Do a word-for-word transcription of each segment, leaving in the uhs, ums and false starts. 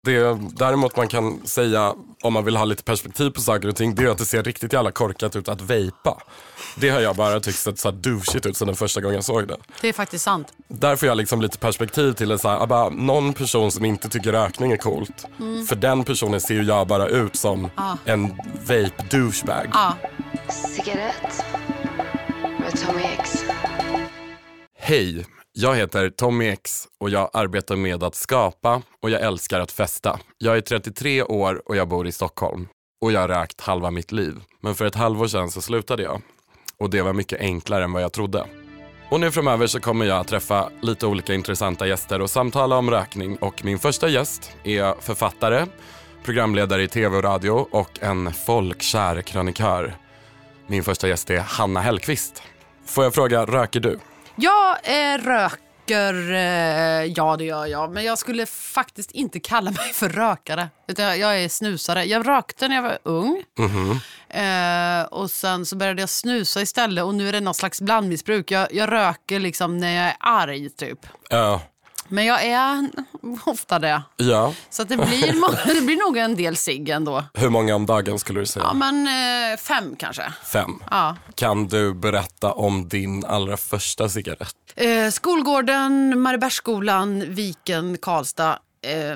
Det däremot man kan säga, om man vill ha lite perspektiv på saker och ting, det är att det ser riktigt jävla korkat ut att vejpa. Det har jag bara tyckt sett så här douchigt ut sedan den första gången jag såg det. Det är faktiskt sant. Därför har jag liksom lite perspektiv till det så här, bara, någon person som inte tycker rökning är coolt. Mm. För den personen ser ju jag bara ut som ah. en vape douchebag. Ah. Cigarett med Tommy X. Hej, jag heter Tommy X och jag arbetar med att skapa och jag älskar att festa. Jag är trettiotre år och jag bor i Stockholm. Och jag har rökt halva mitt liv. Men för ett halvår sedan så slutade jag. Och det var mycket enklare än vad jag trodde. Och nu framöver så kommer jag att träffa lite olika intressanta gäster och samtala om rökning. Och min första gäst är författare, programledare i tv och radio och en folkkär krönikör. Min första gäst är Hanna Hellqvist. Får jag fråga, röker du? Jag eh, röker, eh, ja det gör jag. Men jag skulle faktiskt inte kalla mig för rökare. Utan jag, jag är snusare. Jag rökte när jag var ung. Mm-hmm. eh, och sen så började jag snusa istället. Och nu är det någon slags blandmissbruk. Jag, jag röker liksom när jag är arg typ. Ja. Uh. Men jag är ofta det. Ja. Så att det, blir, det blir nog en del cigg ändå. Hur många om dagen skulle du säga? Ja, men eh, fem kanske. Fem? Ja. Kan du berätta om din allra första cigarett? Eh, skolgården, Mariebergsskolan, Viken, Karlstad. Eh,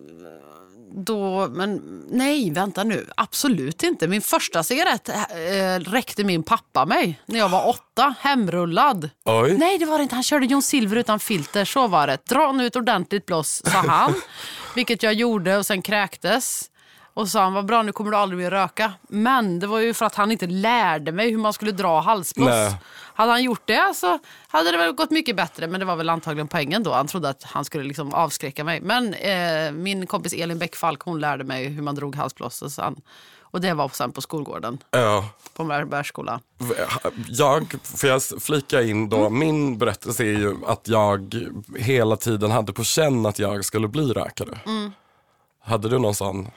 då, men nej, vänta nu. Absolut inte. Min första cigarett eh, räckte min pappa mig när jag var åtta, hemrullad. Oj. Nej, det var det inte. Han körde John Silver utan filter, så var det. Dra nu ut ordentligt blås, sa han. Vilket jag gjorde och sen kräktes. Och sa han, vad bra, nu kommer du aldrig mer röka. Men det var ju för att han inte lärde mig hur man skulle dra halsblås. Nej. Hade han gjort det så hade det väl gått mycket bättre. Men det var väl antagligen poängen då. Han trodde att han skulle liksom avskräcka mig. Men eh, min kompis Elin Bäckfalk, hon lärde mig hur man drog halsblås. Och, sen, och det var sen på skolgården. Ja. På Mariebergsskolan. Jag, får jag flika in då, mm. min berättelse är ju att jag hela tiden hade på känn att jag skulle bli rökare. Mm. Hade du någon sån...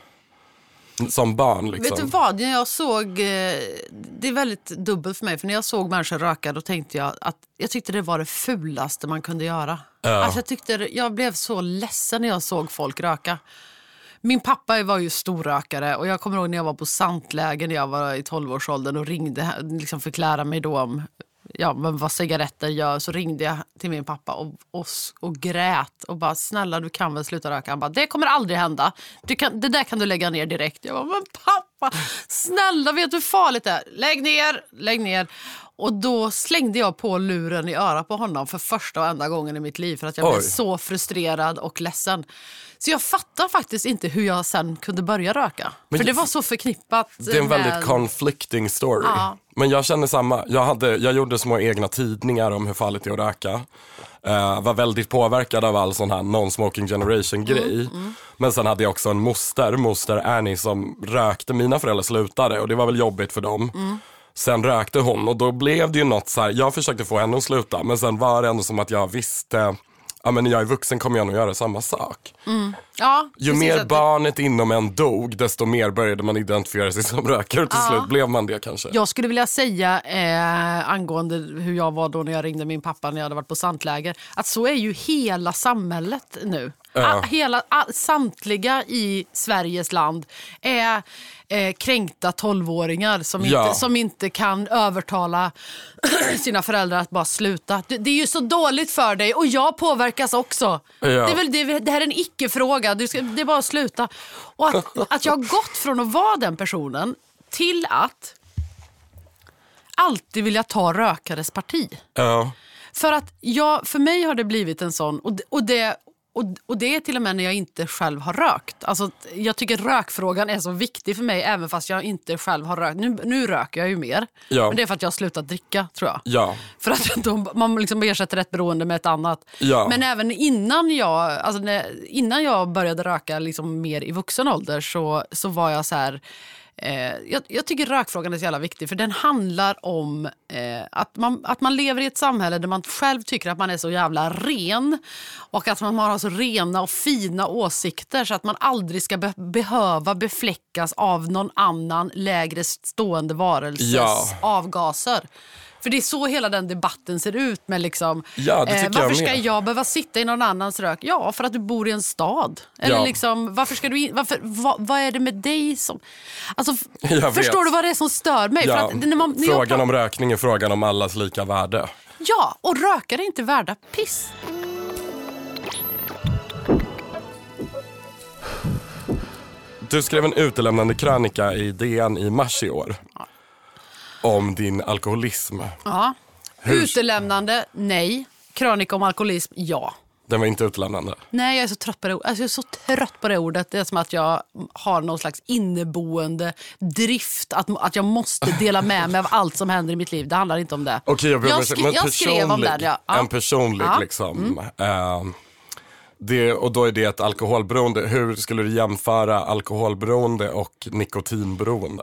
Som barn liksom. Vet du vad, när jag såg, det är väldigt dubbelt för mig, för när jag såg människor röka då tänkte jag att jag tyckte det var det fulaste man kunde göra. Ja. Alltså jag tyckte, jag blev så ledsen när jag såg folk röka. Min pappa var ju storrökare och jag kommer ihåg när jag var på santlägen när jag var i tolvårsåldern och ringde, liksom förklara mig då om ja, men vad cigaretter gör, så ringde jag till min pappa och, och, och grät och bara, snälla du kan väl sluta röka. Han bara, det kommer aldrig hända. Du kan, det där kan du lägga ner direkt. Jag bara, men pappa, snälla, vet du hur farligt det är? Lägg ner, lägg ner. Och då slängde jag på luren i örat på honom för första och enda gången i mitt liv för att jag Oj. blev så frustrerad och ledsen. Så jag fattar faktiskt inte hur jag sen kunde börja röka. Men för det var så förknippat. Det är en med... väldigt conflicting story. Ja. Men jag känner samma. Jag, hade, jag gjorde små egna tidningar om hur farligt det är att röka. Uh, var väldigt påverkad av all sån här non-smoking generation-grej. Mm, mm. Men sen hade jag också en moster, moster Annie, som rökte. Mina föräldrar slutade och det var väl jobbigt för dem. Mm. Sen rökte hon och då blev det ju något så här. Jag försökte få henne att sluta, men sen var det ändå som att jag visste... Ja, men när jag är vuxen kommer jag nog göra samma sak. Mm. Ja, ju mer barnet det... inom en dog, desto mer började man identifiera sig som rökare. Och till ja. slut blev man det kanske. Jag skulle vilja säga eh, angående hur jag var då när jag ringde min pappa när jag hade varit på santläger. Att så är ju hela samhället nu. Ja. All, hela, all, samtliga i Sveriges land är eh, kränkta tolvåringar som, ja. inte, som inte kan övertala sina föräldrar att bara sluta. Det, det är ju så dåligt för dig och jag påverkas också. Ja. Det, är väl, det, det här är en icke-fråga. Du ska, det är bara att sluta. Och att, att jag har gått från att vara den personen till att alltid vilja ta rökares parti. Ja. För att jag, för mig har det blivit en sån, och, och det Och, och det är till och med när jag inte själv har rökt. Alltså, jag tycker rökfrågan är så viktig för mig även fast jag inte själv har rökt. Nu, nu röker jag ju mer. Ja. Men det är för att jag har slutat dricka, tror jag. Ja. För att då, man liksom ersätter ett beroende med ett annat. Ja. Men även innan jag, alltså när, innan jag började röka liksom mer i vuxen ålder så, så var jag så här... Eh, jag, jag tycker rökfrågan är så jävla viktig för den handlar om eh, att, man, att man lever i ett samhälle där man själv tycker att man är så jävla ren och att man har så rena och fina åsikter så att man aldrig ska be- behöva befläckas av någon annan lägre stående varelses ja. avgaser. För det är så hela den debatten ser ut med liksom, ja, det eh, tycker varför jag ska jag behöva sitta i någon annans rök? Ja, för att du bor i en stad. Eller Ja. liksom, varför ska du in, varför, vad, vad är det med dig som... Alltså, Jag förstår vet. du vad det är som stör mig? Ja. För att, när man, när jag Frågan pratar- om rökning är frågan om allas lika värde. Ja, och rökare är inte värda piss. Du skrev en utelämnande krönika i D N i mars i år. Om din alkoholism. Ja. Hur- Utelämnande, nej. Krönika om alkoholism, ja. Den var inte utelämnande. Nej, jag är så trött på det, alltså jag är så trött på det ordet. Det är som att jag har någon slags inneboende drift. Att, att jag måste dela med mig av allt som händer i mitt liv. Det handlar inte om det. Okej, jag, jag, skri- skri- men jag skrev om den, ja. Ja. En personlig Ja. liksom. Eh, det, och då är det ett alkoholberoende. Hur skulle du jämföra alkoholberoende och nikotinberoende?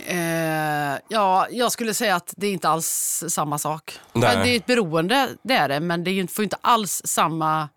Eh, ja, jag skulle säga att det är inte alls samma sak. Nej. Det är ett beroende, det är det. Men det är ju, får inte alls samma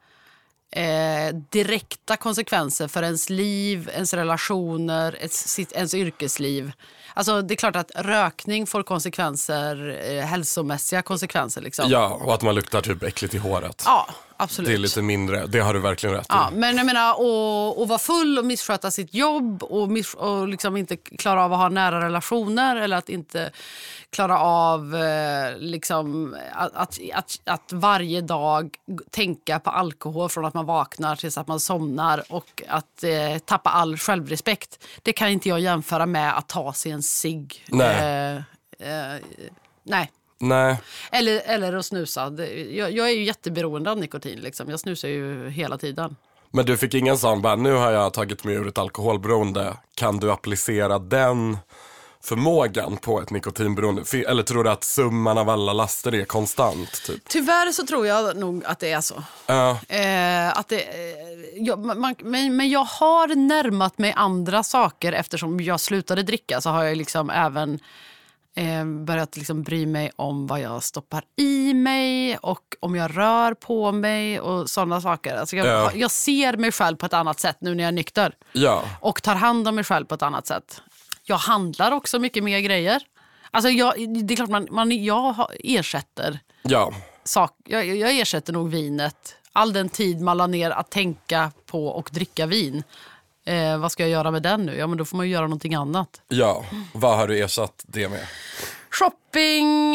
eh, direkta konsekvenser för ens liv, ens relationer, ens, sitt, ens yrkesliv. Alltså det är klart att rökning får konsekvenser, eh, hälsomässiga konsekvenser liksom. Ja, och att man luktar typ äckligt i håret. Ja, absolut. Det är lite mindre, det har du verkligen rätt i. Ja, men jag menar, att vara full och missköta sitt jobb och, miss, och liksom inte klara av att ha nära relationer eller att inte klara av eh, liksom, att, att, att, att varje dag tänka på alkohol från att man vaknar tills att man somnar och att eh, tappa all självrespekt. Det kan inte jag jämföra med att ta sig en cigg. Nej. Eh, eh, nej. Nej. Eller, eller att snusa. Det- Jag, jag är ju jätteberoende av nikotin. Liksom. Jag snusar ju hela tiden. Men du fick ingen sån, bara, nu har jag tagit mig ur ett alkoholberoende. Kan du applicera den förmågan på ett nikotinberoende? Fi- Eller tror du att summan av alla laster är konstant? Typ? Tyvärr så tror jag nog att det är så. Ja. Eh, att det, eh, jag, man, men, men jag har närmat mig andra saker eftersom jag slutade dricka. Så har jag liksom även eh, börjat liksom bry mig om vad jag stoppar i mig och om jag rör på mig och sådana saker. Alltså jag, Ja. jag ser mig själv på ett annat sätt nu när jag är nykter. Ja. Och tar hand om mig själv på ett annat sätt. Jag handlar också mycket mer grejer. Alltså jag, det är klart man, man jag har- ersätter Ja. sak, jag, jag ersätter nog vinet. All den tid man la ner att tänka på och dricka vin. Eh, vad ska jag göra med den nu? Ja, men då får man ju göra någonting annat. Ja. Vad har du ersatt det med? Shopping,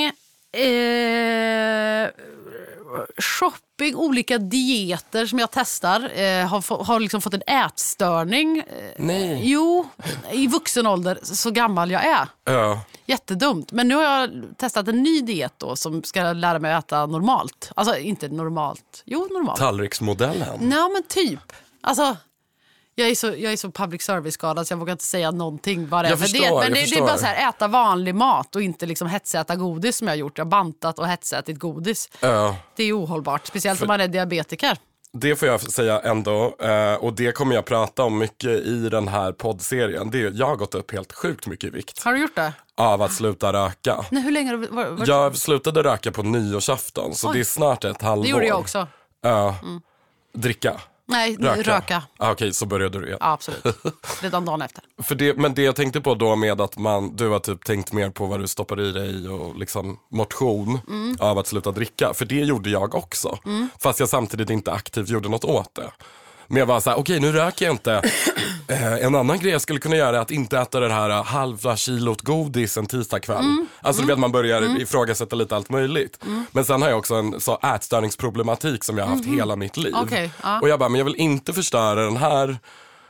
eh, shopping, olika dieter som jag testar. Eh, har få, har liksom fått en ätstörning. Eh, Nej. Jo, i vuxen ålder, så gammal jag är. Ja. Jättedumt. Men nu har jag testat en ny diet då som ska lära mig att äta normalt. Alltså inte normalt. Jo, normalt. Tallriksmodellen. Nej, men typ. Alltså, jag är så, jag är så public service-skadad så jag vågar inte säga någonting vad det är Jag för förstår, diet. Men jag det, det är förstår. bara så här, äta vanlig mat och inte liksom hetsäta godis som jag har gjort. Jag har bantat och hetsätit godis. Ja. Det är ohållbart, speciellt om man är diabetiker. Det får jag säga ändå, eh, och det kommer jag prata om mycket i den här poddserien. Det är, jag har gått upp helt sjukt mycket i vikt Har du gjort det? av att sluta röka. Nej, hur länge har du var, var, Jag slutade röka på nyårsafton, så Oj. det är snart ett halvår. Det gjorde jag också. Ja. Dricka? Nej, Röka? röka. Ah, Okej, så började du igen. Ja, absolut. Redan dagen efter. För det, men det jag tänkte på då med att man, du har typ tänkt mer på vad du stoppar i dig och liksom motion Mm. av att sluta dricka. För det gjorde jag också. Fast jag samtidigt inte aktivt gjorde något åt det. Men jag var så här, okej nu röker jag inte. Eh, en annan grej jag skulle kunna göra är att inte äta det här halva kilot godis en tisdagkväll. Mm. Alltså du vet man börjar ifrågasätta lite allt möjligt. Men sen har jag också en så ätstörningsproblematik som jag har haft hela mitt liv. Mm-hmm. Okej, ja. Och jag bara, men jag vill inte förstöra den här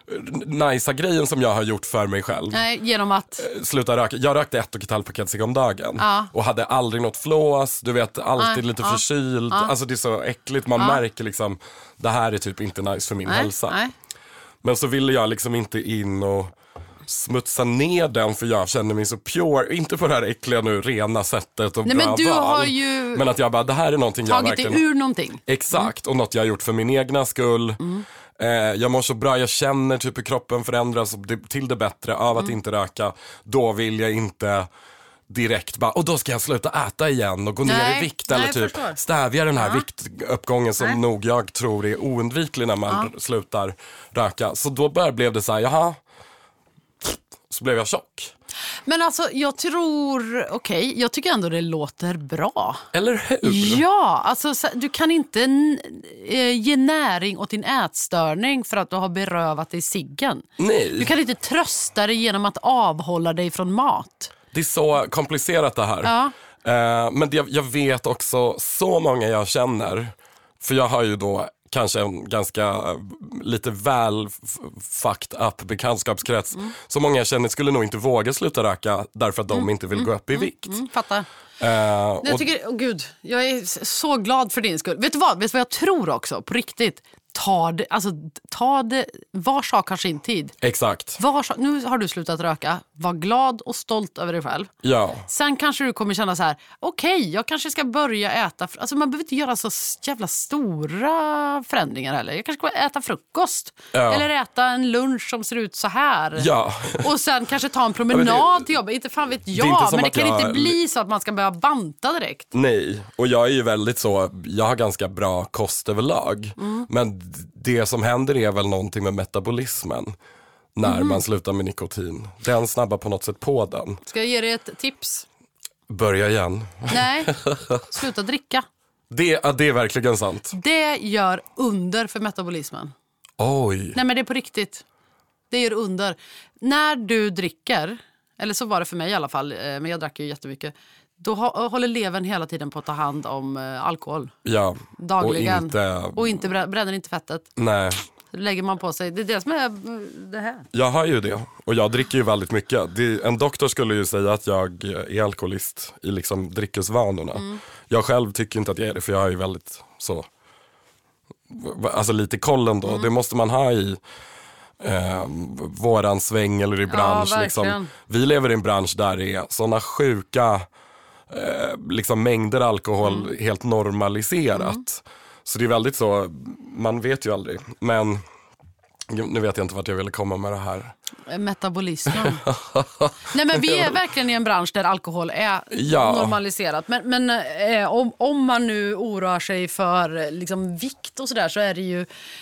najsa grejen som jag har gjort för mig själv. Nej, genom att... Sluta röka. Jag rökte ett och ett halvt paket cigg om dagen. Ja. Och hade aldrig något flås. Du vet, alltid Nej, lite ja. förkyld. Alltså det är så äckligt. Man märker liksom, det här är typ inte nice för min Nej, hälsa. nej. Men så ville jag liksom inte in och smutsa ner den, för jag känner mig så pure. Inte på det här äckliga nu, rena sättet och Nej, bra men du val. har ju Men att jag bara, det här är någonting jag tagit verkligen... dig ur någonting. Exakt, och något jag har gjort för min egna skull. Mm. Eh, jag mår så bra, jag känner typ hur kroppen förändras det, till det bättre av att Mm. inte röka. Då vill jag inte direkt bara, och då ska jag sluta äta igen och gå ner Nej, i vikt. nej, Eller jag typ förstår. stävja den här viktuppgången som Nej. nog jag tror är oundviklig när man slutar röka. Så då bara blev det så här, jaha. Så blev jag tjock. Men alltså, jag tror... Okej, okay, jag tycker ändå det låter bra. Eller hur? Ja, alltså du kan inte n- ge näring åt din ätstörning för att du har berövat dig ciggen. Nej. Du kan inte trösta dig genom att avhålla dig från mat. Det är så komplicerat det här. Ja. Uh, men jag, jag vet också så många jag känner. För jag har ju då kanske en ganska uh, lite väl f- fucked up bekantskapskrets. Mm. Så många jag känner skulle nog inte våga sluta röka därför att de mm. inte vill mm. gå upp i vikt. Mm. Mm. Fattar. Uh, jag och... tycker, oh gud, jag är så glad för din skull. Vet du vad? Vet du vad jag tror också, på riktigt? Ta det, alltså, ta det, var sak har sin tid. Exakt. Var sak, nu har du slutat röka. Var glad och stolt över dig själv. Ja. Sen kanske du kommer känna så här: okej, okay, jag kanske ska börja äta. Alltså man behöver inte göra så jävla stora förändringar heller. Jag kanske ska äta frukost. Ja. Eller äta en lunch som ser ut så här. Ja. Och sen kanske ta en promenad ja, det, till jobbet. Inte fan vet jag. Det men det kan jag... inte bli så att man ska börja banta direkt. Nej, och jag är ju väldigt så. Jag har ganska bra kost överlag. Mm. Men det som händer är väl någonting med metabolismen när mm. man slutar med nikotin. Den snabbar på något sätt på den. Ska jag ge dig ett tips? Börja igen. Nej, sluta dricka. Det, ja, det är verkligen sant. Det gör under för metabolismen. Oj. Nej men det är på riktigt. Det gör under. När du dricker, eller så var det för mig i alla fall, men jag drack ju jättemycket. Då håller levern hela tiden på att ta hand om eh, alkohol. Ja. Dagligen. Och inte, och inte bränner inte fettet. Nej. Lägger man på sig. Det är det som är det här. Jag har ju det. Och jag dricker ju väldigt mycket. Det, en doktor skulle ju säga att jag är alkoholist i liksom dryckesvanorna. Mm. Jag själv tycker inte att jag är det, för jag är ju väldigt så... Alltså lite koll ändå. Mm. Det måste man ha i... Eh, våran sväng eller i bransch ja, liksom. Vi lever i en bransch där det är såna sjuka eh, liksom mängder alkohol mm. helt normaliserat mm. så det är väldigt så, man vet ju aldrig, men nu vet jag inte vart jag ville komma med det här. Metabolismen. Nej men vi är verkligen i en bransch där alkohol är ja. normaliserat. Men, men eh, om, om man nu oroar sig för liksom, vikt och sådär, så är det ju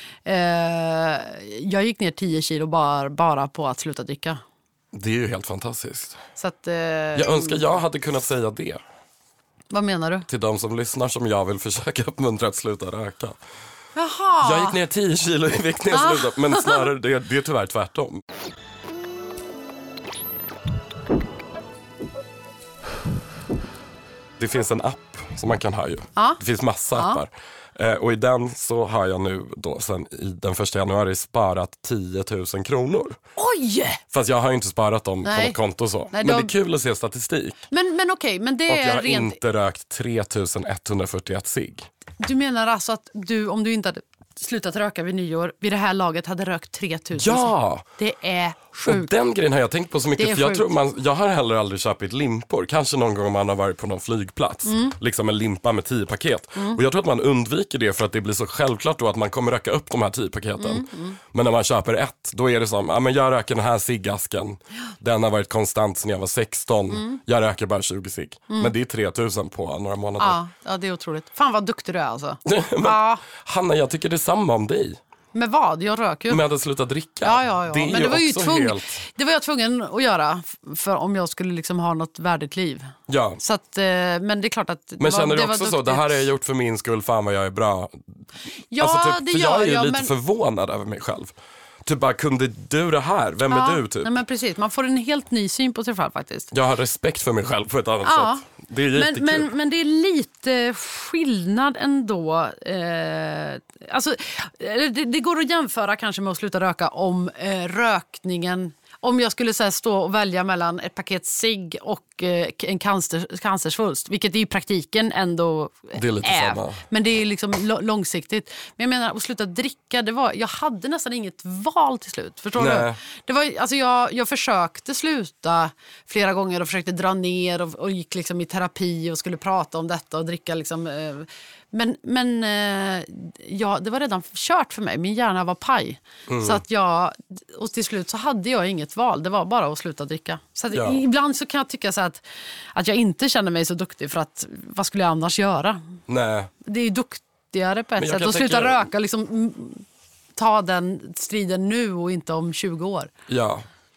eh, jag gick ner tio kilo bara, bara på att sluta dricka. Det är ju helt fantastiskt. Så att, eh, jag önskar jag hade kunnat säga det. Vad menar du? Till de som lyssnar som jag vill försöka uppmuntra att sluta röka. Jaha. Jag gick ner tio kilo i vikt när jag slutade, men snarare det, det är tyvärr tvärtom. Det finns en app som man kan ha ju. Ja. Det finns massa appar. Eh, och i den så har jag nu då sen i den första januari sparat tio tusen kronor. Oj! Fast jag har ju inte sparat dem Nej. på något konto så. Nej, men då... det är kul att se statistik. Men, men okej, men det och är jag har rent... inte rökt tre tusen etthundrafyrtioett cigg. Du menar alltså att du, om du inte hade slutat röka vid nyår, vid det här laget hade rökt tre tusen? Ja! Det är sjukt. Och den grejen har jag tänkt på så mycket. För jag, sjukt. tror man, jag har heller aldrig köpt limpor. Kanske någon gång man har varit på någon flygplats. Mm. Liksom en limpa med tio paket. Mm. Och jag tror att man undviker det för att det blir så självklart då att man kommer röka upp de här tio paketen. Mm. Mm. Men när man köper ett, då är det som, ja men jag röker den här ciggasken. Den har varit konstant sedan jag var sexton. Mm. Jag röker bara tjugo cigg. Mm. Men det är tre tusen på några månader. Ja, ja, det är otroligt. Fan vad duktig du är alltså. men, ja. Hanna, jag tycker det är samma om dig. Med vad? Jag röker ju. Med att sluta dricka. Ja, ja, ja. Det, är men det var ju tvung... helt... det var jag tvungen att göra för om jag skulle liksom ha något värdigt liv. Ja. Så att, men det är klart att... Men känner var, du det också så, det här har jag gjort för min skull, fan vad jag är bra. Ja, alltså, typ, det för gör jag är ju jag, lite men... förvånad över mig själv. Typ bara, kunde du det här? Vem ja, är du typ? Nej, men precis, man får en helt ny syn på sig själv faktiskt. Jag har respekt för mig själv på ett annat ja. sätt. Det är jättekul. Men, men, men det är lite skillnad ändå. Eh, alltså, det, det går att jämföra kanske med att sluta röka om eh, rökningen... Om jag skulle så här, stå och välja mellan ett paket cigg och eh, en cancer, cancersvulst, vilket det i praktiken ändå det är. Lite är. samma. Men det är liksom l- långsiktigt. Men jag menar, att sluta dricka, det var, jag hade nästan inget val till slut. Förstår Nej. du? Det var, alltså jag, jag försökte sluta flera gånger och försökte dra ner och, och gick liksom i terapi och skulle prata om detta och dricka liksom... Eh, Men, men eh, ja, det var redan kört för mig. Min hjärna var paj. Mm. Så att jag, och till slut så hade jag inget val. Det var bara att sluta dricka. Så att ja. ibland så kan jag tycka så att, att jag inte känner mig så duktig. För att, vad skulle jag annars göra? Nej. Det är ju duktigare på ett sätt. Att tänka... sluta röka, liksom, ta den striden nu och inte om tjugo år. Ja.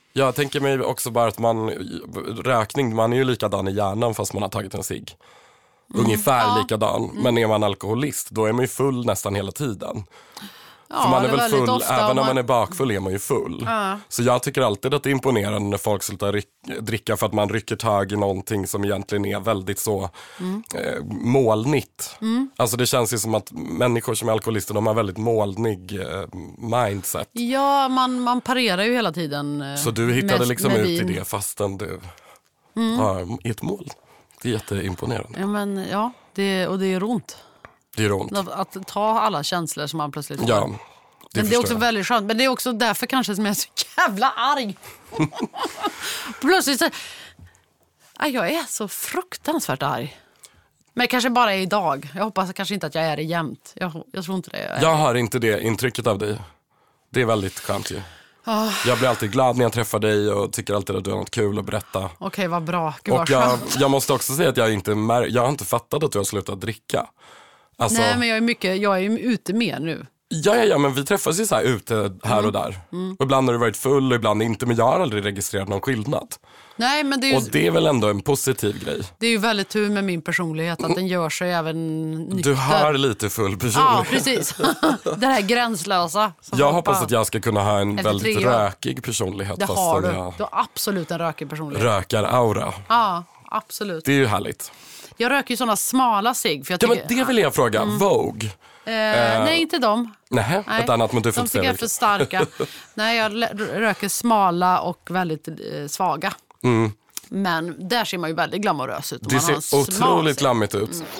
Jag tänker mig också bara att man, rökning, man är ju likadan i hjärnan fast man har tagit en cigg. Mm. Ungefär ja. likadan. Mm. Men är man alkoholist, då är man ju full nästan hela tiden. Ja, för man är väl full, ofta, även man... om man är bakfull är man ju full. Ja. Så jag tycker alltid att det är imponerande när folk slutar ryck- dricka för att man rycker tag i någonting som egentligen är väldigt så mm. eh, molnigt. Mm. Alltså det känns ju som att människor som är alkoholister, de har väldigt molnig eh, mindset. Ja, man, man parerar ju hela tiden. Eh, så du hittade med, liksom med ut vin. i det fastän du mm. har ett mål. Det är jätteimponerande. Ja, men, ja det, och det är ont. Det är ont. Att, att ta alla känslor som man plötsligt får. Ja, det men det är också jag. väldigt skönt. Men det är också därför kanske som jag är så jävla arg. Plötsligt så... Aj, jag är så fruktansvärt arg. Men kanske bara är idag. Jag hoppas kanske inte att jag är det jämt. Jag, jag tror inte det. Jag, jag har inte det intrycket av dig. Det är väldigt skönt ju. Oh. Jag blir alltid glad när jag träffar dig och tycker alltid att du har något kul att berätta. Okej, okay, vad bra. Gud, och jag, jag måste också säga att jag inte mär- jag har inte fattat att du har slutat dricka. Alltså, nej, men jag är mycket, jag är ute mer nu. Ja, ja, ja, men vi träffas ju så här ute här mm. och där. Mm. Och ibland har du varit full och ibland inte, men jag har aldrig registrerat någon skillnad. Nej, men det är ju... Och det är väl ändå en positiv grej. Det är ju väldigt tur med min personlighet att den gör sig även nykter. Du har lite full personlighet. Ja, precis. Det här gränslösa. Jag hoppas bara... att jag ska kunna ha en väldigt rökig personlighet. Det fast har du. Jag... Du har absolut en rökig personlighet. Rökar-aura. Ja, absolut. Det är ju härligt. Jag röker ju sådana smala cigg. För jag tycker... tycker... Ja, men det vill jag fråga. Mm. Vogue. Eh, eh... Nej, inte dem. Nej, nej, ett annat, men du får de tycker jag är för starka. Nej, jag röker smala och väldigt eh, svaga. Mm. Men där ser man ju väldigt glamorös ut. Det ser otroligt glammigt ut. Mm.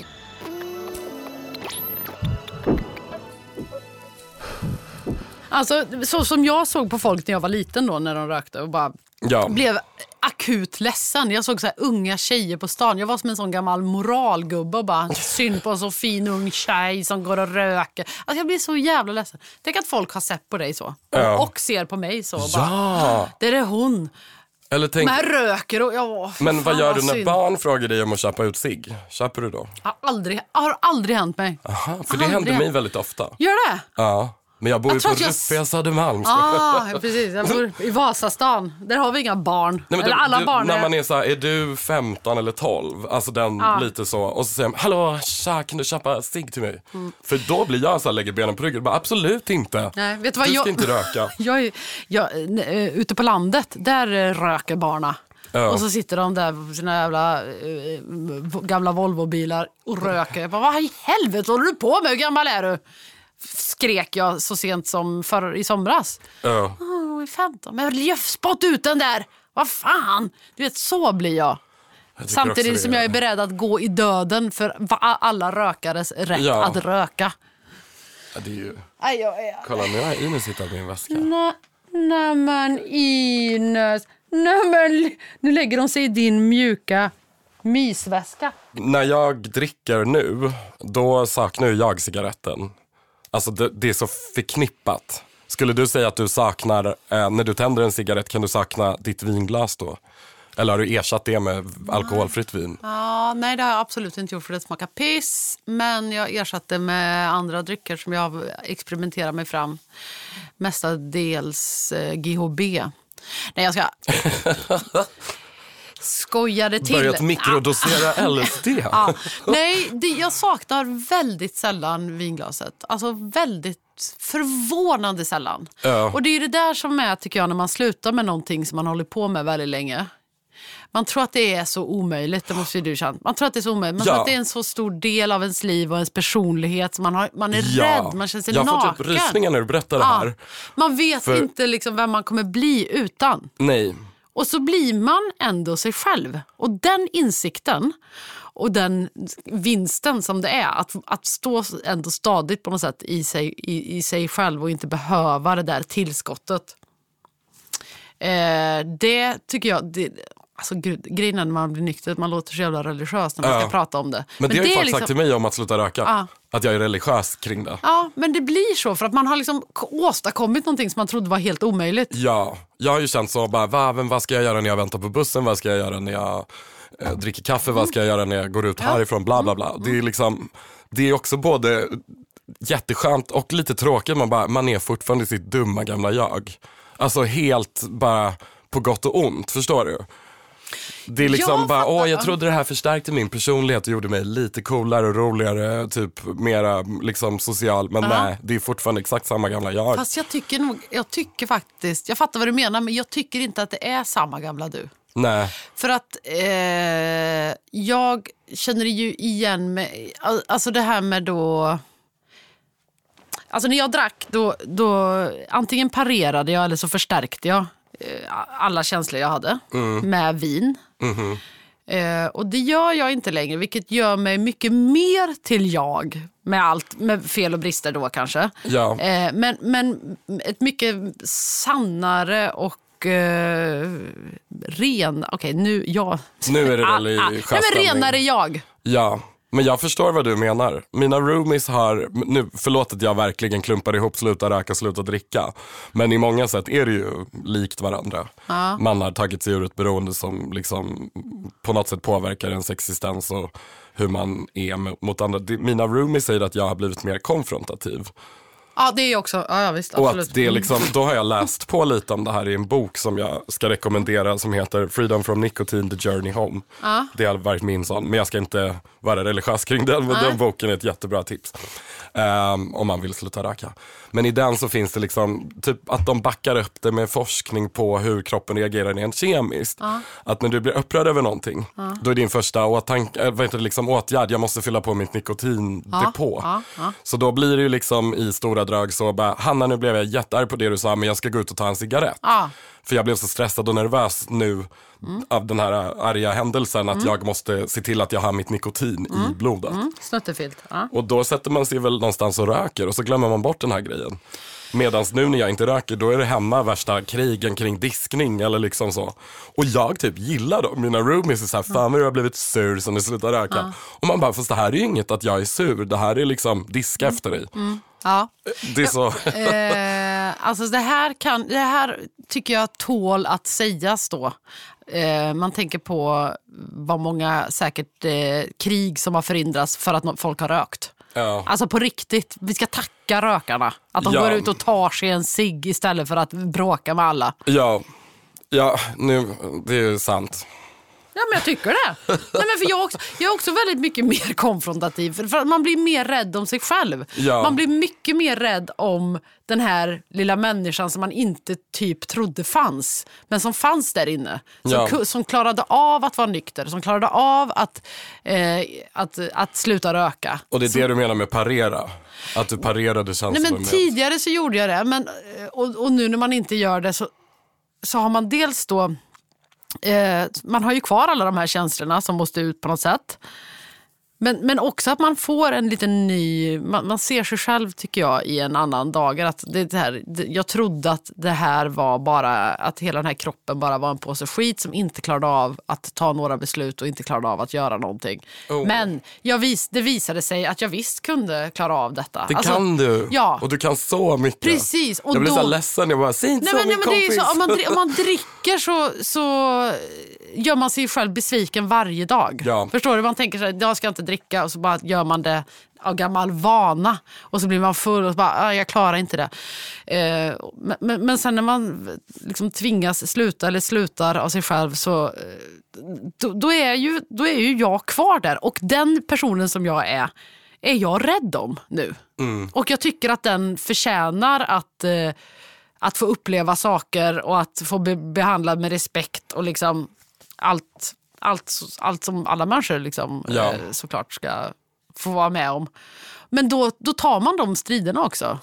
Alltså, så som jag såg på folk när jag var liten då, när de rökte och bara ja. blev akut ledsen. Jag såg så här unga tjejer på stan. Jag var som en sån gammal moralgubbe och bara synd på en så fin ung tjej som går och röker. Alltså jag blir så jävla ledsen. Tänk att folk har sett på dig så. Ja. Och ser på mig så. Och bara, ja. Det är hon. Eller tänk... Men röker och... Ja, men vad gör du när synd. barn frågar dig om att köpa ut sig? Köper du då? Har aldrig, har aldrig hänt mig. Aha, för det händer mig väldigt ofta. Gör det? Ja. Men jag bor ju på jag... Ruffiga Södermalm. Ah, precis. Jag bor i Vasastan. Där har vi inga barn. Nej, men eller du, alla du, barn. När är... man är så här, är du femton eller tolv? Alltså den ah. lite så. Och så säger man, hallå, tja, kan du köpa cigg till mig? Mm. För då blir jag så här, lägger benen på ryggen. Bara, absolut inte. Nej, vet du vad, du ska jag... inte röka. jag är, jag, ute på landet, där röker barna. Ja. Och så sitter de där på sina jävla äh, gamla Volvo-bilar och röker. Jag bara, vad i helvete håller du på med? Hur gammal är du? Skrek jag så sent som för, i somras. Ja. Oh, femton. Men jag spott ut den där. Vad fan? Du vet, så blir jag. jag Samtidigt som jag är beredd att gå i döden för alla rökares rätt ja. att röka. Ja, det är ju... Aj, aj, aj. Kolla, nu har Ines hittat min väska. Nej, nej men Ines. Nej, men nu lägger de sig i din mjuka mysväska. När jag dricker nu, då saknar jag cigaretten. Alltså det, det är så förknippat. Skulle du säga att du saknar, eh, när du tänder en cigarett, kan du sakna ditt vinglas då? Eller har du ersatt det med alkoholfritt vin? Ja, nej, det har jag absolut inte gjort för det smakar piss. Men jag ersatte det med andra drycker som jag har experimenterat mig fram. Mestadels eh, G H B. Nej, jag ska... skojade till. Börjat mikrodosera L S D. Ja. Nej, det, jag saknar väldigt sällan vinglaset. Alltså väldigt förvånande sällan. Ja. Och det är det där som är, tycker jag, när man slutar med någonting som man håller på med väldigt länge. Man tror att det är så omöjligt, det måste ju du känna. Man tror att det är så omöjligt. Man ja. tror att det är en så stor del av ens liv och ens personlighet. Så man, har, man är ja. rädd, man känner sig jag naken. Jag får typ rysningar när du berättar det här. Ja. Man vet För... inte liksom vem man kommer bli utan. Nej. Och så blir man ändå sig själv. Och den insikten och den vinsten som det är, att, att stå ändå stadigt på något sätt i sig, i, i sig själv och inte behöva det där tillskottet. Eh, det tycker jag... Det, alltså gud, grejen när man blir nykter, man låter så jävla religiös när man ja. ska prata om det. Men, men det har ju folk liksom... sagt till mig om att sluta röka. Ja. Att jag är religiös kring det. Ja, men det blir så för att man har liksom åstadkommit någonting som man trodde var helt omöjligt. Ja, jag har ju känt så bara, va, men vad ska jag göra när jag väntar på bussen? Vad ska jag göra när jag eh, dricker kaffe? Mm. Vad ska jag göra när jag går ut ja. härifrån? Bla bla bla. Mm. Det är liksom, det är också både jätteskönt och lite tråkigt. Man, bara, man är fortfarande sitt dumma gamla jag. Alltså helt bara på gott och ont, förstår du? Det är liksom jag bara, fattar. åh jag trodde det här förstärkte min personlighet och gjorde mig lite coolare och roligare, typ mera liksom social, men uh-huh. nej, det är fortfarande exakt samma gamla jag. Fast jag tycker nog, jag tycker faktiskt, jag fattar vad du menar, men jag tycker inte att det är samma gamla du. Nej. För att eh, jag känner ju igen med, alltså det här med då, alltså när jag drack då, då antingen parerade jag eller så förstärkte jag alla känslor jag hade mm. med vin. Mm-hmm. Eh, och det gör jag inte längre, vilket gör mig mycket mer till jag med allt, med fel och brister då kanske. Ja. Eh, men, men ett mycket sannare och eh, ren, okej okay, nu jag nu är det väl i ah, ah, nej, men renare jag. Ja. Men jag förstår vad du menar. Mina roomies har, nu förlåt att jag verkligen klumpar ihop sluta röka, sluta dricka. Men i många sätt är det ju likt varandra. Ja. Man har tagit sig ur ett beroende som liksom på något sätt påverkar ens existens och hur man är mot andra. Mina roomies säger att jag har blivit mer konfrontativ. Ja, det är också, ja, ja visst, absolut. Och att det är liksom, då har jag läst på lite om det här i en bok som jag ska rekommendera som heter Freedom from Nicotine, The Journey Home. Ja. Det har varit min sån, men jag ska inte vara religiös kring den, men ja. Den boken är ett jättebra tips. Um, om man vill sluta röka. Men i den så finns det liksom typ att de backar upp det med forskning på hur kroppen reagerar rent kemiskt. Ja. Att när du blir upprörd över någonting, ja. Då är din första åtank, vad heter det, liksom, åtgärd, jag måste fylla på mitt nikotindepå. Ja. Ja. Ja. Så då blir det ju liksom i stora drag så bara, Hanna nu blev jag jättearg på det du sa, men jag ska gå ut och ta en cigarett. Ja. För jag blev så stressad och nervös nu mm. av den här arga händelsen att mm. jag måste se till att jag har mitt nikotin mm. i blodet. Mm. Snuttefilt. Ja. Och då sätter man sig väl någonstans och röker och så glömmer man bort den här grejen. Medans nu när jag inte röker, då är det hemma värsta krigen kring diskning eller liksom så. Och jag typ gillar då, mina roomies är så här, fan vad jag har blivit sur så nu slutar röka. Ja. Och man bara, fast det här är ju inget att jag är sur, det här är liksom diska mm. efter dig. Mm. Ja. Det är så. eh, alltså det här, kan, det här tycker jag tål att sägas då. Eh, man tänker på vad många säkert eh, krig som har förhindrats för att folk har rökt. Ja. Alltså på riktigt, vi ska tacka rökarna. Att de ja. går ut och tar sig en cigg istället för att bråka med alla. Ja, ja nu, det är ju sant. Ja, men jag tycker det. Nej, men för jag, är också, jag är också väldigt mycket mer konfrontativ. För, för att man blir mer rädd om sig själv. Ja. Man blir mycket mer rädd om den här lilla människan som man inte typ trodde fanns. Men som fanns där inne. Som, ja. som klarade av att vara nykter. Som klarade av att, eh, att, att sluta röka. Och det är det du menar med parera? Att du parerade känslan? Nej, men tidigare så gjorde jag det. Men, och, och nu när man inte gör det så, så har man dels då... Eh, man har ju kvar alla de här känslorna som måste ut på något sätt. Men, men också att man får en liten ny... Man, man ser sig själv, tycker jag, i en annan dager. Att det, det här, det, jag trodde att det här var bara... Att hela den här kroppen bara var en påse skit som inte klarade av att ta några beslut och inte klarade av att göra någonting. Oh. Men jag vis, det visade sig att jag visst kunde klara av detta. Det alltså, kan du. Ja. Och du kan så mycket. Precis. Och jag blir då, så ledsen. Jag bara, säg inte nej, så, men, min nej, men det är ju så, om, man, om man dricker så... så gör man sig själv besviken varje dag. Ja. Förstår du? Man tänker så här, jag ska inte dricka och så bara gör man det av gammal vana och så blir man full och så bara, jag klarar inte det. Eh, men, men sen när man liksom tvingas sluta eller slutar av sig själv så då, då, är ju, då är ju jag kvar där och den personen som jag är är jag rädd om nu. Mm. Och jag tycker att den förtjänar att eh, att få uppleva saker och att få bli behandlad med respekt och liksom allt, allt, allt som alla människor liksom, ja. eh, såklart ska få vara med om. Men då, då tar man de striderna också.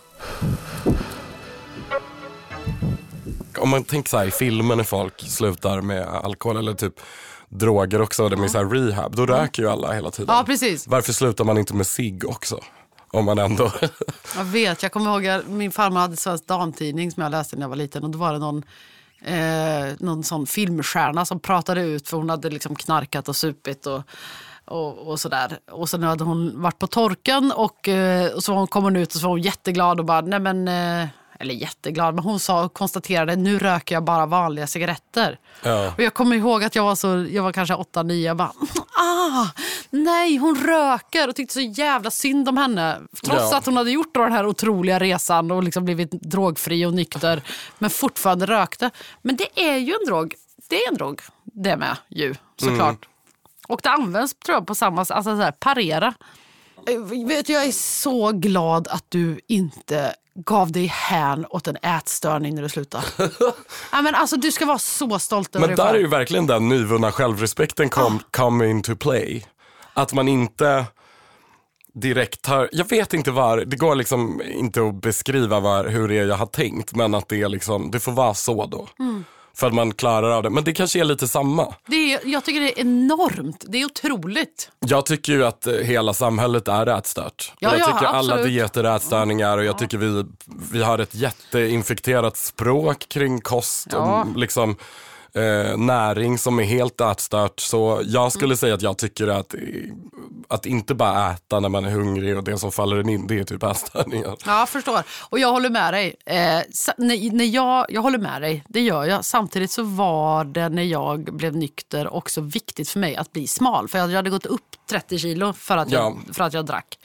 Om man tänker så här i filmer när folk slutar med alkohol eller typ droger också, det med så här rehab, då röker ju alla hela tiden. Ja, precis. Varför slutar man inte med cigg också? Om man ändå... Jag vet, jag kommer ihåg att min farmor hade en svensk damtidning som jag läste när jag var liten och då var det någon Eh, någon sån filmstjärna som pratade ut för hon hade liksom knarkat och supit och, och, och sådär. Och sen hade hon varit på torken och, eh, och så kom hon ut och så var hon jätteglad och bara, nej men, eh, eller jätteglad, men hon sa och konstaterade, nu röker jag bara vanliga cigaretter. Ja. Och jag kommer ihåg att jag var så, jag var kanske åtta nio, jag bara, ah, Nej, hon röker och tyckte så jävla synd om henne. Trots ja. att hon hade gjort då den här otroliga resan och liksom blivit drogfri och nykter. Men fortfarande rökte. Men det är ju en drog. Det är en drog. Det med ju, såklart. Mm. Och det används tror jag på samma sätt. Alltså så här, parera. Vet, jag är så glad att du inte gav dig hän åt en ätstörning när du slutade. Ja, men alltså, du ska vara så stolt över men där är ju verkligen den nyvunna självrespekten kom, ah. come into play. Att man inte direkt har, jag vet inte var, det går liksom inte att beskriva var, hur det är jag har tänkt, men att det är liksom, det får vara så då. Mm. För att man klarar av det. Men det kanske är lite samma. Det är, jag tycker det är enormt. Det är otroligt. Jag tycker ju att hela samhället är rätstört. Ja, jag ja, tycker absolut. alla dieter är ätstörningar. Och jag tycker vi, vi har ett jätteinfekterat språk kring kost. Ja. Och liksom eh, näring som är helt ätstört. Så jag skulle mm. säga att jag tycker att, att inte bara äta när man är hungrig och det som faller in, det är typ ätstörningar. Ja, jag förstår. Och jag håller med dig. Eh, när, när jag, jag håller med dig, det gör jag. Samtidigt så var det när jag blev nykter också viktigt för mig att bli smal. För jag hade gått upp trettio kilo för att jag, ja. för att jag drack.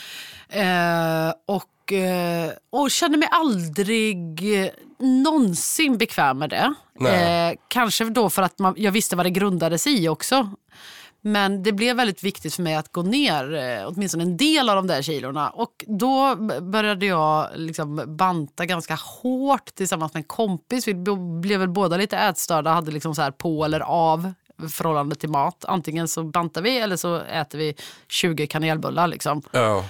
Eh, och och kände mig aldrig någonsin bekväm med det. Eh, kanske då för att man, jag visste vad det grundades i också. Men det blev väldigt viktigt för mig att gå ner eh, åtminstone en del av de där kilorna. Och då började jag liksom banta ganska hårt tillsammans med en kompis. Vi blev väl båda lite ätstörda, hade liksom så här på eller av förhållande till mat. Antingen så bantar vi eller så äter vi tjugo kanelbullar liksom. Ja.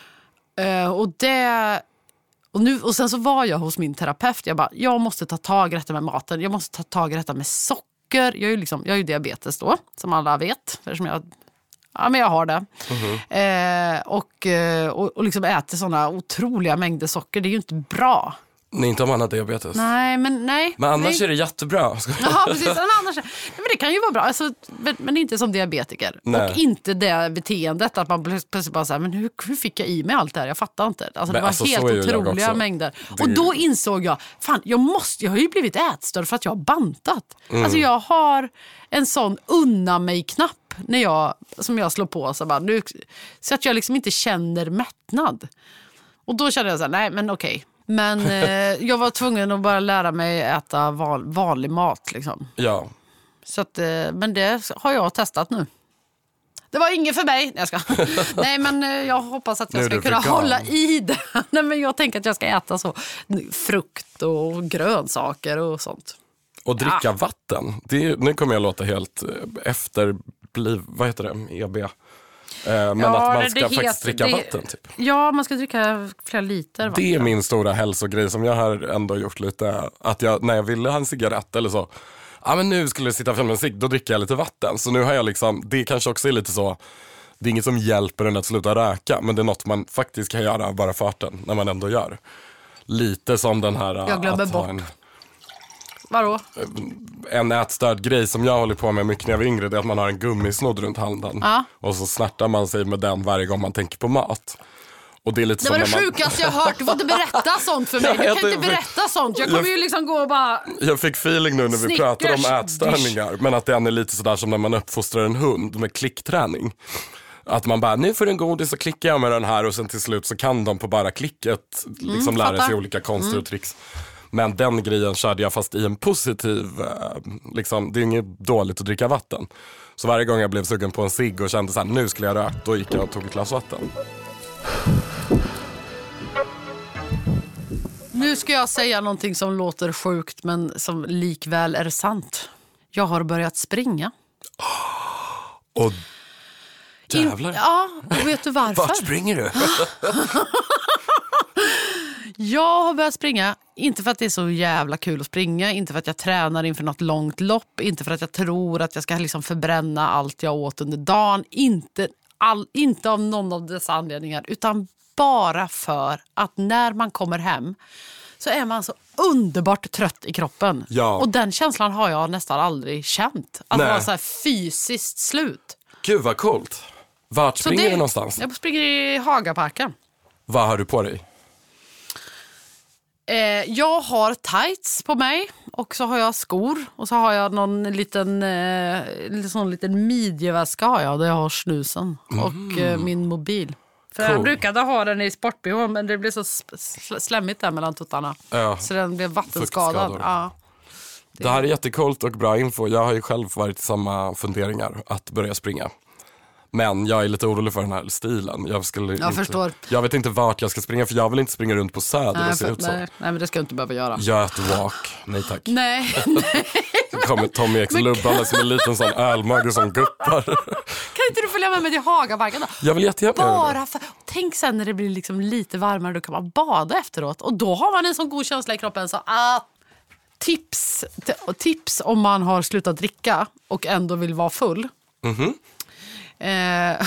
Uh, och det och, nu, och sen så var jag hos min terapeut. Jag bara, jag måste ta tag i detta med maten. Jag måste ta tag i detta med socker. Jag är ju liksom, jag är ju diabetes då, som alla vet. Eftersom jag, ja, men jag har det. Mm-hmm. uh, och, uh, och, och liksom äter sådana otroliga mängder socker. Det är ju inte bra. Nej, inte om man har diabetes. Nej, men nej. Men annars nej. är det jättebra. Ja, precis. Annars, men det kan ju vara bra. Alltså, men, men inte som diabetiker. Nej. Och inte det beteendet att man plötsligt bara så här, men hur, hur fick jag i mig allt det här? Jag fattar inte. Alltså, det var alltså, helt otroliga mängder. Det... Och då insåg jag, fan, jag, måste, jag har ju blivit ätstörd för att jag har bantat. Mm. Alltså jag har en sån unna mig-knapp när jag, som jag slår på. Så, bara, nu, så att jag liksom inte känner mättnad. Och då kände jag så här, nej men okej. Men eh, jag var tvungen att bara lära mig äta val, vanlig mat liksom. Ja. Så att, eh, men det har jag testat nu. Det var inget för mig. Nej, jag ska. Nej, men eh, jag hoppas att jag ska kunna vegan. hålla i det. Nej, men jag tänker att jag ska äta så frukt och grönsaker och sånt. Och dricka ja. vatten. Det är, nu kommer jag låta helt efter bliv, vad heter det? E B. Men ja, att man ska det faktiskt het, dricka det, vatten typ. Ja, man ska dricka flera liter vatten. Det är min stora hälsogrej som jag har ändå gjort lite. Att jag, när jag ville ha en cigarett eller så, ja men nu skulle jag sitta fram med en cigg, då dricker jag lite vatten. Så nu har jag liksom, det kanske också är lite så, det är inget som hjälper en att sluta röka, men det är något man faktiskt kan göra av bara farten när man ändå gör. Lite som den här. Jag glömmer bort. En, Vadå? En ätstörd grej som jag håller på med mycket när jag var yngre, det är att man har en gummisnodd runt handen. Ja. Och så snärtar man sig med den varje gång man tänker på mat. Och det är lite det var det man... sjukaste jag har hört. Du får inte berätta sånt för mig. Du kan inte berätta sånt. Jag kommer ju liksom gå och bara... Jag fick feeling nu när vi Snickers. pratar om ätstörningar. Men att den är lite sådär som när man uppfostrar en hund med klickträning. Att man bara, nu får en godis så klickar jag med den här. Och sen till slut så kan de på bara klicket liksom mm, lära sig olika konster mm. och tricks. Men den grejen körde jag fast i en positiv, liksom, det är inget dåligt att dricka vatten. Så varje gång jag blev sugen på en cigg och kände så här, nu skulle jag röka, då gick jag och tog ett glas vatten. Nu ska jag säga någonting som låter sjukt men som likväl är sant. Jag har börjat springa. Och jävlar. In, ja, och vet du varför? Vart springer du? Jag har börjat springa, inte för att det är så jävla kul att springa, inte för att jag tränar inför något långt lopp, inte för att jag tror att jag ska liksom förbränna allt jag åt under dagen, inte, all, inte av någon av dessa anledningar, utan bara för att när man kommer hem så är man så underbart trött i kroppen. Ja. Och den känslan har jag nästan aldrig känt. Att vara så här fysiskt slut. Gud vad coolt. Vart springer det, du någonstans? Jag springer i Hagaparken. Vad har du på dig? Eh, jag har tights på mig och så har jag skor och så har jag någon liten, eh, sån liten midjeväska har jag där jag har snusen mm. och eh, min mobil. För cool. Jag brukade ha den i sportbh men det blev så sl- slämmigt där mellan tuttarna. Ja. Så den blev vattenskadad. Ja. Det... det här är jättekult och bra info. Jag har ju själv varit i samma funderingar att börja springa. Men jag är lite orolig för den här stilen. Jag, skulle jag inte, förstår. Jag vet inte vart jag ska springa för jag vill inte springa runt på Söder nej, och se för, ut så. Nej, nej, men det ska jag inte behöva göra. Götwalk. Nej tack. Nej, nej. Så kommer Tommy X lubbande som en liten sån ölmage som guppar. Kan inte du följa med mig till Hagabacken då? Jag vill jättegärna Bara för, tänk sen när det blir liksom lite varmare, då kan man bada efteråt. Och då har man en sån god känsla i kroppen så ah, tips, t- tips om man har slutat dricka och ändå vill vara full. Mhm. Eh,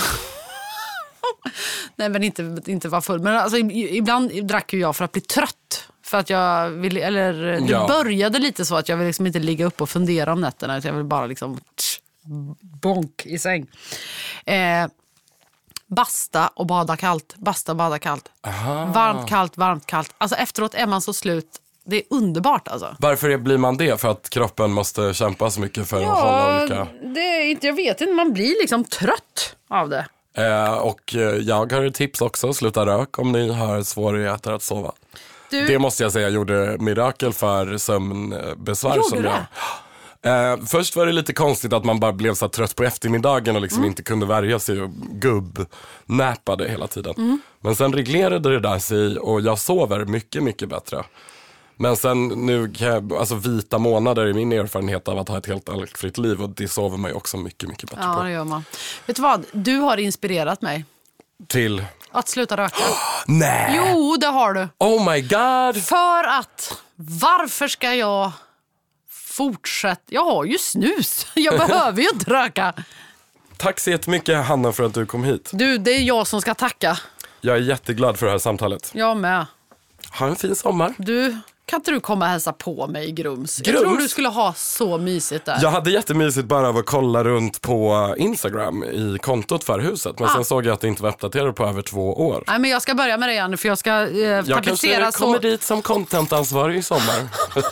nej men inte, inte vara full. Men alltså, ibland drack ju jag för att bli trött. För att jag ville, eller det ja. började lite så att jag vill liksom inte ligga upp och fundera om nätterna. Jag vill bara liksom tsch, bonk i säng. Eh, basta och bada kallt. Basta och bada kallt. Aha. Varmt, kallt, varmt, kallt. Alltså efteråt är man så slut. Det är underbart alltså. Varför blir man det? För att kroppen måste kämpa så mycket för ja, att hålla olika... det är inte, jag vet inte, man blir liksom trött av det. Eh, och jag har ett tips också, sluta rök om ni har svårigheter att sova. Du... Det måste jag säga gjorde mirakel för sömnbesvär. Gjorde som det? jag... Eh, först var det lite konstigt att man bara blev så trött på eftermiddagen och liksom mm. inte kunde värja sig och gubb-näpade hela tiden. Mm. Men sen reglerade det där sig och jag sover mycket, mycket bättre. Men sen nu, alltså vita månader är min erfarenhet av att ha ett helt alkfritt liv och det sover man ju också mycket, mycket bättre ja, på. Ja, det gör man. Vet du vad? Du har inspirerat mig. Till? Att sluta röka. Nej! Jo, det har du. Oh my god! För att, varför ska jag fortsätta? Jag har ju snus. Jag behöver ju inte röka. Tack så jättemycket Hanna för att du kom hit. Du, det är jag som ska tacka. Jag är jätteglad för det här samtalet. Jag med. Ha en fin sommar. Du, kan inte du komma och hälsa på mig i Grums? Grums? Jag tror du skulle ha så mysigt där. Jag hade jättemysigt bara av att kolla runt på Instagram i kontot för huset. Men ah. sen såg jag att det inte var uppdaterat på över två år. Nej, men jag ska börja med det igen för jag ska eh, jag tapetsera så... Jag kanske kommer dit som contentansvarig i sommar.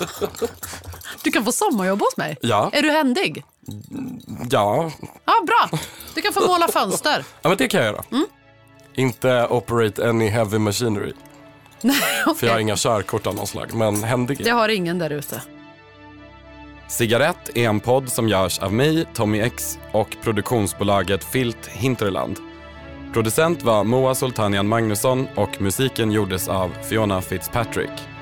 Du kan få sommarjobb hos mig. Ja. Är du händig? Ja. Ja, bra. Du kan få måla fönster. Ja, men det kan jag göra. Mm. Inte operate any heavy machinery. Nej, okay. För jag har inga körkort av någon slag, men händig. Det har ingen där ute. Cigarett är en podd som görs av mig, Tommy X, och produktionsbolaget Filt Hinterland. Producent var Moa Sultanian Magnusson och musiken gjordes av Fiona Fitzpatrick.